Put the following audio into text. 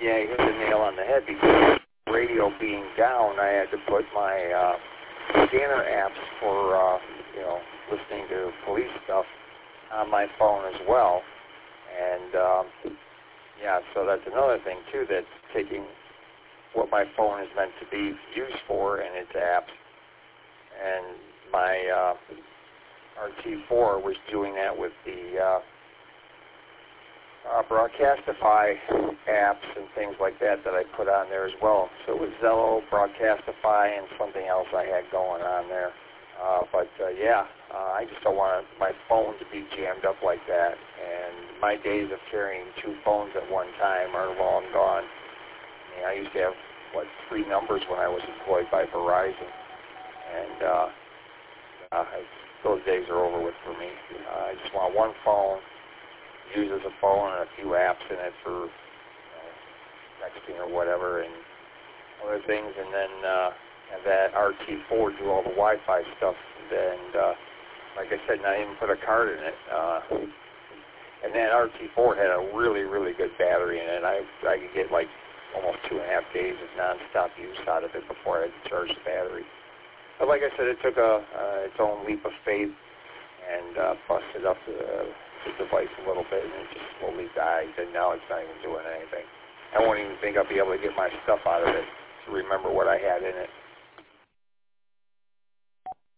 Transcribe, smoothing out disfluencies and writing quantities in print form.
Yeah, you hit the nail on the head because radio being down, I had to put my scanner apps for, listening to police stuff on my phone as well. And, so that's another thing, too, that's taking what my phone is meant to be used for and its apps. And my RT4 was doing that with the Broadcastify apps and things like that I put on there as well. So it was Zello, Broadcastify, and something else I had going on there. I just don't want my phone to be jammed up like that. And my days of carrying two phones at one time are long gone. I used to have, 3 numbers when I was employed by Verizon. And those days are over with for me. I just want one phone, use as a phone and a few apps in it for texting or whatever and other things, and then have that RT4 do all the Wi-Fi stuff. And like I said, not even put a card in it. And that RT4 had a really, really good battery in it. I could get almost 2.5 days of nonstop use out of it before I had to charge the battery. But like I said, it took its own leap of faith and busted up the device a little bit, and it just slowly died, and now it's not even doing anything. I won't even think I'll be able to get my stuff out of it to remember what I had in it.